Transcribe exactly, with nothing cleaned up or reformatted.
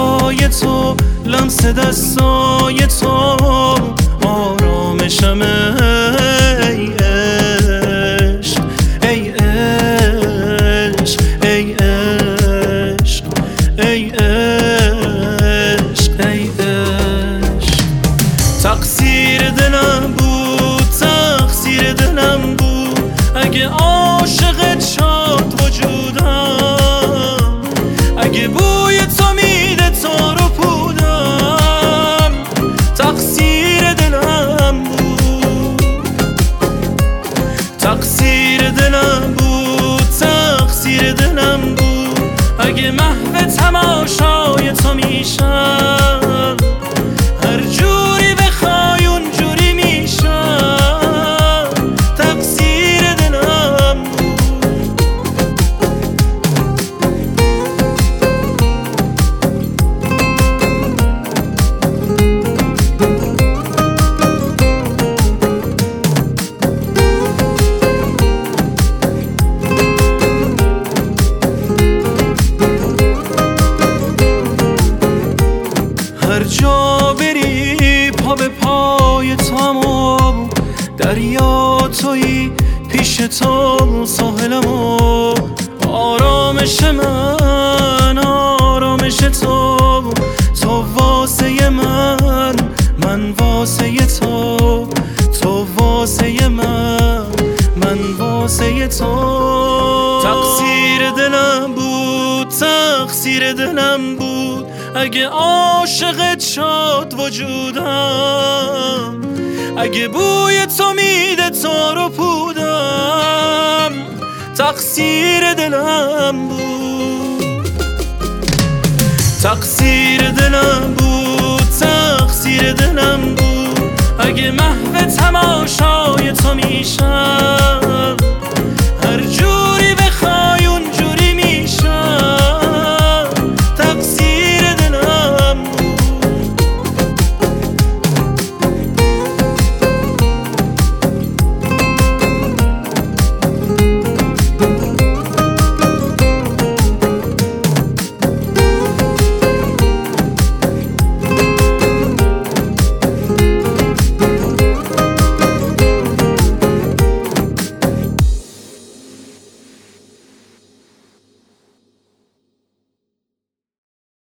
صدای تو، لمس دستای تو آرامشم. ای عشق ای عشق ای عشق ای عشق ای عشق. تقصیر دلم بود، تقصیر دلم بود، اگه عاشقت شد وجودم، اگه بوی تو میده تار و پودم. تقصیر دلم بود، تقصیر دلم بود، تقصیر دلم بود، اگه محو تماشای تو میشم، هر جوری بخوای اون جوری میشم. تقصیر دلم بود. هر جا بری پا به پای تمام، دریا تویی پیش تو ساحلمو. آرامش من آرامش تو، تو واسه من من واسه تو، تو واسه من من واسه تو. تقصیر دلم بود، تقصیر دلم بود، اگه عاشقت شد وجودم، اگه بوی تو میده تار و پودم. تقصیر دلم بود، تقصیر دلم بود، تقصیر دلم بود، اگه محو تماشای تو میشم،